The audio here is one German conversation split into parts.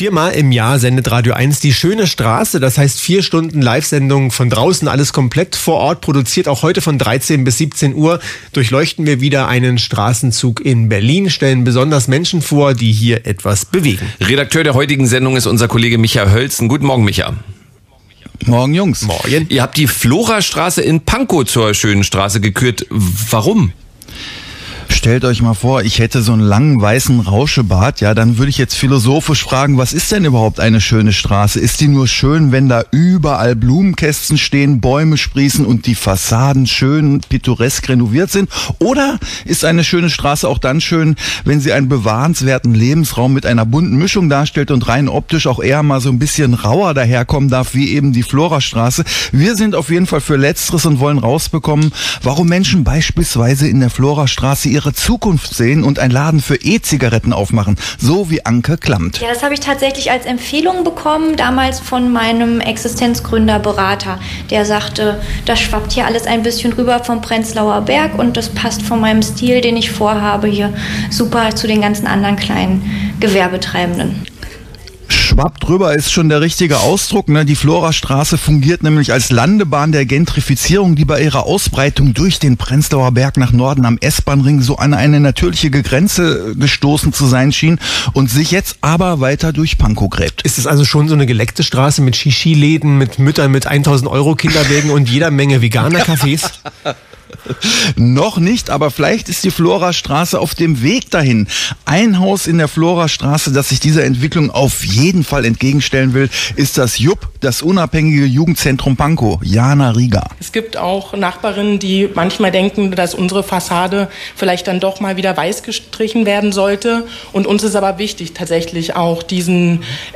4-mal im Jahr sendet Radio 1 die schöne Straße. Das heißt 4 Stunden Live-Sendung von draußen, alles komplett vor Ort produziert. Auch heute von 13 bis 17 Uhr durchleuchten wir wieder einen Straßenzug in Berlin, stellen besonders Menschen vor, die hier etwas bewegen. Redakteur der heutigen Sendung ist unser Kollege Micha Hölzen. Guten Morgen, Micha. Morgen, Jungs. Morgen. Ihr habt die Florastraße in Pankow zur schönen Straße gekürt. Warum? Stellt euch mal vor, ich hätte so einen langen weißen Rauschebart, ja, dann würde ich jetzt philosophisch fragen, was ist denn überhaupt eine schöne Straße? Ist die nur schön, wenn da überall Blumenkästen stehen, Bäume sprießen und die Fassaden schön pittoresk renoviert sind? Oder ist eine schöne Straße auch dann schön, wenn sie einen bewahrenswerten Lebensraum mit einer bunten Mischung darstellt und rein optisch auch eher mal so ein bisschen rauer daherkommen darf, wie eben die Florastraße? Wir sind auf jeden Fall für Letzteres und wollen rausbekommen, warum Menschen beispielsweise in der Florastraße ihre Zukunft sehen und einen Laden für E-Zigaretten aufmachen, so wie Anke Klamt. Ja, das habe ich tatsächlich als Empfehlung bekommen, damals von meinem Existenzgründerberater. Der sagte, das schwappt hier alles ein bisschen rüber vom Prenzlauer Berg und das passt von meinem Stil, den ich vorhabe, hier super zu den ganzen anderen kleinen Gewerbetreibenden. Schwappt drüber ist schon der richtige Ausdruck, ne? Die Florastraße fungiert nämlich als Landebahn der Gentrifizierung, die bei ihrer Ausbreitung durch den Prenzlauer Berg nach Norden am S-Bahn-Ring so an eine natürliche Grenze gestoßen zu sein schien und sich jetzt aber weiter durch Pankow gräbt. Ist es also schon so eine geleckte Straße mit Shishi-Läden, mit Müttern mit 1.000 € Kinderwägen und jeder Menge veganer Cafés? Noch nicht, aber vielleicht ist die Florastraße auf dem Weg dahin. Ein Haus in der Florastraße, das sich dieser Entwicklung auf jeden Fall entgegenstellen will, ist das JUP, das unabhängige Jugendzentrum Pankow. Jana Rieger. Es gibt auch Nachbarinnen, die manchmal denken, dass unsere Fassade vielleicht dann doch mal wieder weiß gestrichen werden sollte. Und uns ist aber wichtig, tatsächlich auch diese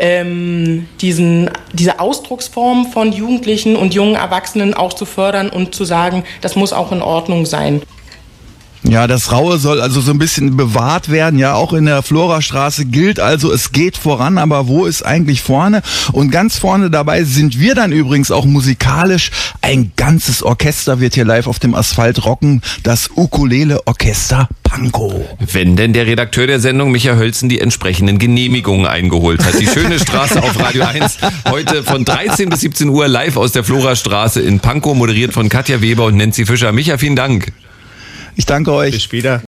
Ausdrucksform von Jugendlichen und jungen Erwachsenen auch zu fördern und zu sagen, das muss auch in Ordnung sein. Ja, das Raue soll also so ein bisschen bewahrt werden. Ja, auch in der Florastraße gilt also, es geht voran, aber wo ist eigentlich vorne? Und ganz vorne dabei sind wir dann übrigens auch musikalisch. Ein ganzes Orchester wird hier live auf dem Asphalt rocken. Das Ukulele-Orchester Pankow. Wenn denn der Redakteur der Sendung, Micha Hölzen, die entsprechenden Genehmigungen eingeholt hat. Die schöne Straße auf Radio 1. Heute von 13 bis 17 Uhr live aus der Florastraße in Pankow, moderiert von Katja Weber und Nancy Fischer. Micha, vielen Dank. Ich danke euch. Bis später.